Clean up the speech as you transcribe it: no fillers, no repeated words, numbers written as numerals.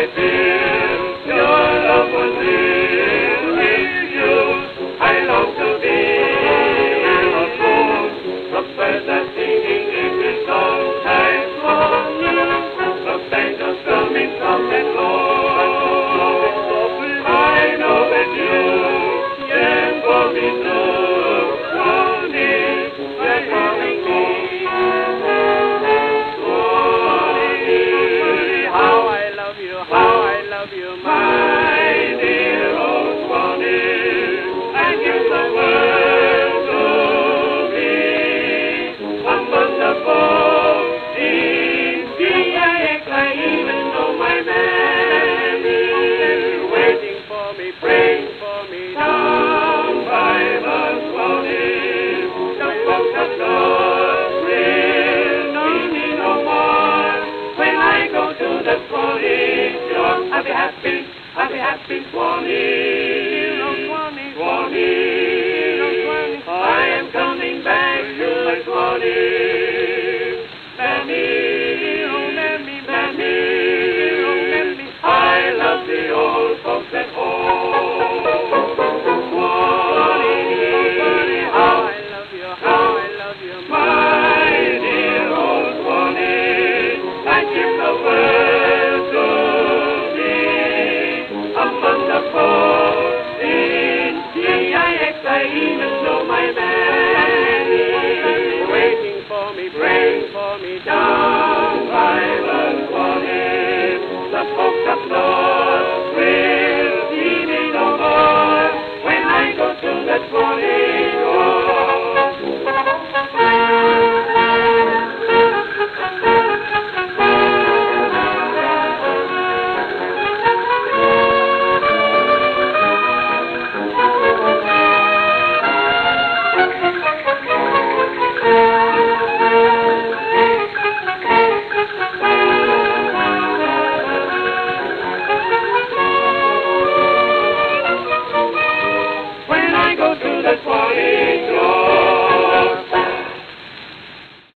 feel your love was real with you. I long to be a fool. The birds are singing every song time for you. The bangles coming from that Lord. I know that you yearn for me too. Swanee, you're calling me. Swanee, how I love you, my dear old Swanee. I give the world to me. Among the folks in P.I.X. I even know my mammy waiting for me, praying for me down by the Swanee. The folks of North will need me no more. When I go to the Swanee shore, I'll be happy, Swanee. Swanee, I am coming back to the Swanee.